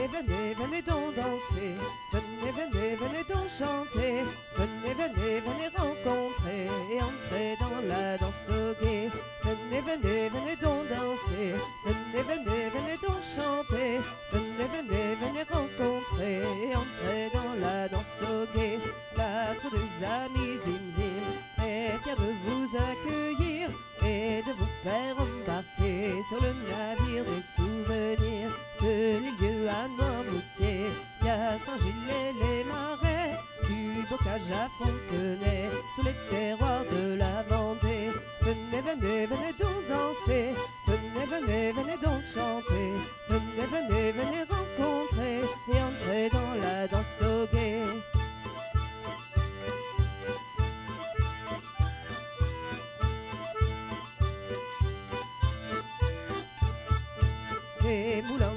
venez, venez donc danser. Venez, venez, venez donc chanter. Venez, venez, venez rencontrer et entrer dans la danse au guet. Venez, venez, venez donc danser. Venez, venez, venez donc chanter. Venez, venez, venez rencontrer et entrer dans la danse au guet. La troupe des amis zim zim est fière de vous accueillir et de vous faire embarquer sur le navire des souvenirs. De Lisieux à Noirmoutier, y a Saint-Gilles et les Marais, du Bocage à Fontenay, sous les terroirs de la Vendée. Venez, venez, venez donc danser. Venez, venez, venez donc chanter. Venez, venez, venez rencontrer et entrer dans la danse au guet. Les moulins